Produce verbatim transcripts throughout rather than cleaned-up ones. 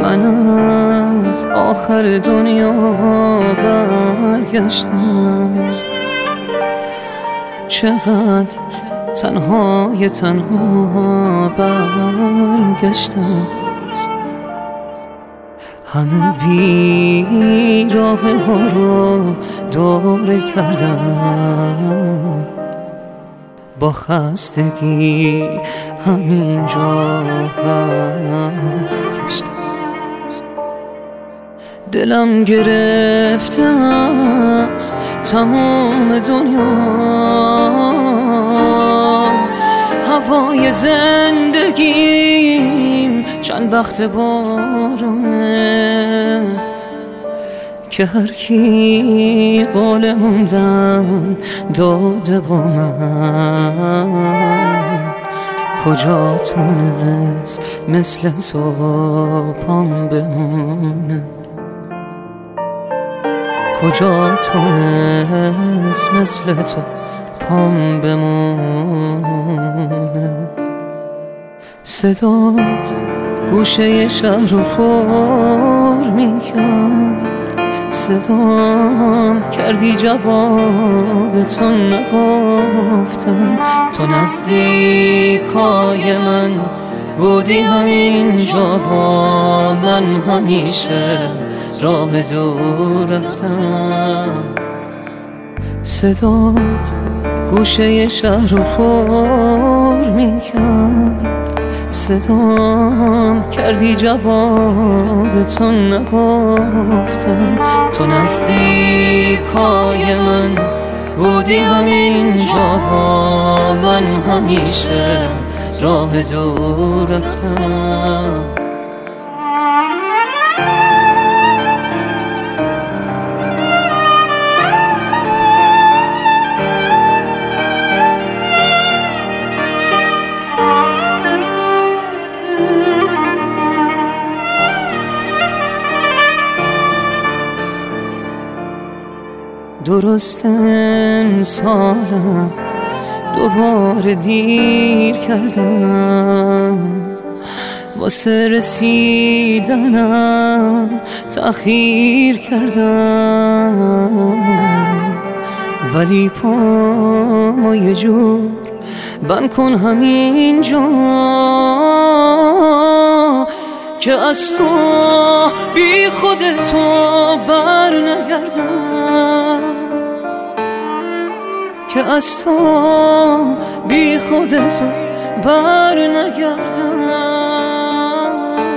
من از آخر دنیا برگشتم، چقدر تنهای تنها برگشتم. همه بیراه ها رو دوره کردم، با خستگی همینجا برگشتم. دلم گرفته از تمام دنیا، هوای زندگیم چند وقت بارونه، که هر کی قول موندن داده با من، کجا تونست مثل تو پام بمونه، کجا تونست مثل تو پام بمونه. صدات گوشه شهر رو پر میکرد، صدام کردی جواب تو نگفتم. تو نزدیکای من بودی همینجا، با من همیشه راه دور رفتم. صدات گوشه شهر رو پر میکرد، صدام کردی جواب تو نگفتم. تو نزدیکای من بودی همینجا، با من همیشه راه دور رفتم. درست امسالم دوباره دیر کردم، واسه رسیدنم تأخیر کردم، ولی پامو یه جور بند کن همینجا، که از تو بی خودتو بر نگردم، که از تو بی خودتو بر نگردم.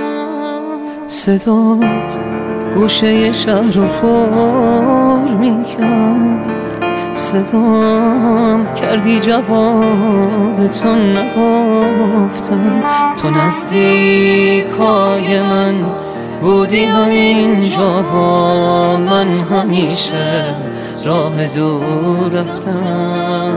صدات گوشه شهر رو پر میکرد، صدام کردی جواب تو نگفتم. تو نزدیکای من بودی همینجا، با من همیشه راه دور رفتم.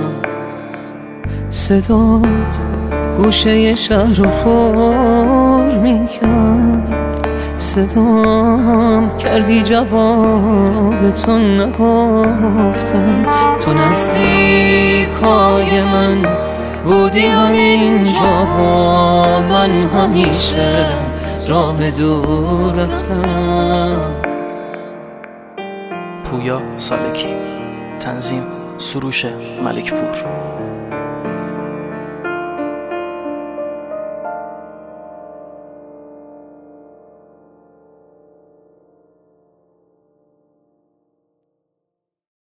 صدات گوشه شهر رو پر میکرد، صدام کردی جواب تو نگفتم. تو نزدیکای من بودی همینجا، با من همیشه راه دور رفتم. پویا سالکی، تنظیم سروش ملکپور.